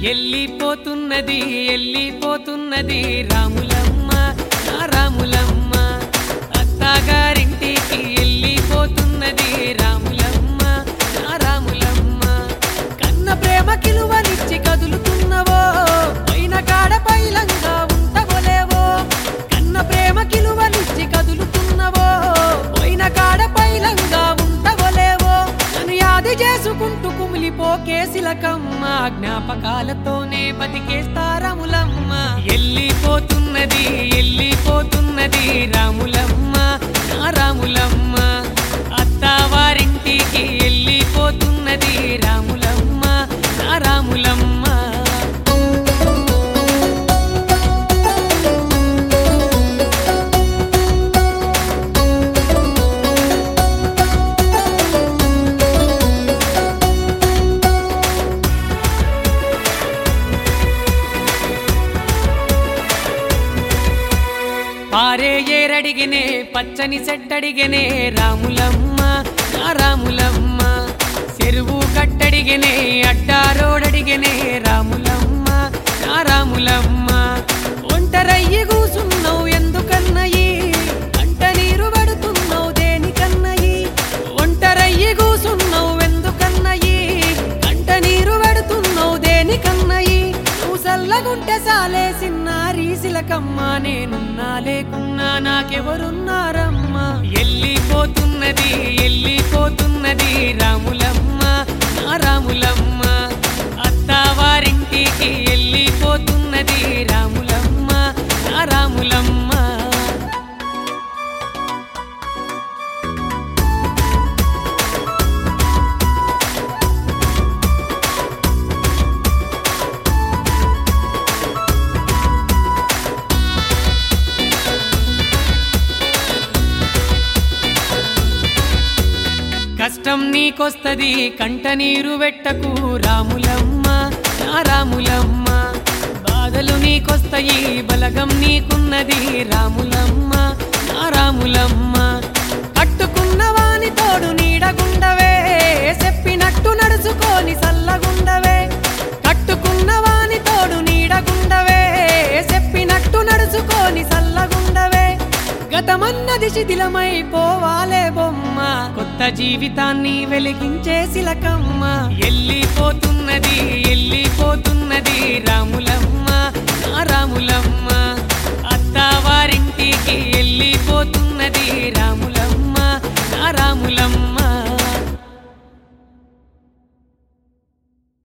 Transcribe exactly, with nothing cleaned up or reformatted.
ఎల్లిపోతున్నది ఎల్లిపోతున్నది రాములమ్మ నా రాములమ్మ అత్తగారింటికి ఎల్లిపోతున్నది రాములమ్మ నా రాములమ్మ కన్న ప్రేమ కిలువనిచ్చి కదులుతున్నవో పైన కాడ పైలంగా ఉంటవోలేవో కన్న ప్రేమ కిలువనిచ్చి కదులుతున్నవో పైన కాడ పైలంగా ఉంటవోలేవో నన్ను యాది చేసుకుంటూ కుమిలిపోకే శిలకమ్మ జ్ఞాపకాలతోనే బతికేస్తా రాములమ్మ ఎల్లిపోతున్నది ఎల్లిపోతున్నది రాములమ్మ నా రాములమ్మ అత్తవారింటికి ఎల్లిపోతున్నది రాములమ్మ నా రాములమ్మ పారే ఏరడిగినే పచ్చని చెట్టడిగినే రాములమ్మ నా రాములమ్మ చెరువు కట్టడిగినే అడ్డారోడడిగినే రాములమ్మ నా రాములమ్మ ఒంటరయ్యి కూసున్నావు ఎందుకన్నయి కంట నీరు పడుతున్నావు దేనికన్నయి ఒంటరయ్యి కూసున్నావు ఎందుకన్నయి కంట నీరు పడుతున్నావు దేనికన్నయి నువ్వు సల్లగుంటే సాలే సిన్నారి శిలకమ్మ నేనున్నా లేకున్నా నాకెవరున్నారమ్మా ఎల్లిపోతున్నది ఎల్లిపోతున్నది రాములమ్మ నా రాములమ్మ అత్తవారింటికి ఎల్లిపోతున్నది రాములమ్మ నా రాములమ్మ కష్టం నీకొస్తది కంట నీరు వెట్టకు రాములమ్మ నా రాములమ్మ బాధలు నీకొస్తాయి బలగం నీకున్నది రాములమ్మ నా రాములమ్మ కట్టుకున్న వాని తోడు నీడగుండవే చెప్పినట్టు నడుచుకొని సల్లగుండవే కట్టుకున్న వాని తోడు నీడగుండవే చెప్పినట్టు నడుచుకొని సల్లగుండవే గతమన్నది శిథిలమైపోవాలే బొమ్మ కొత్త జీవితాన్ని వెలిగించే శిలకమ్మ ఎల్లిపోతున్నది ఎల్లి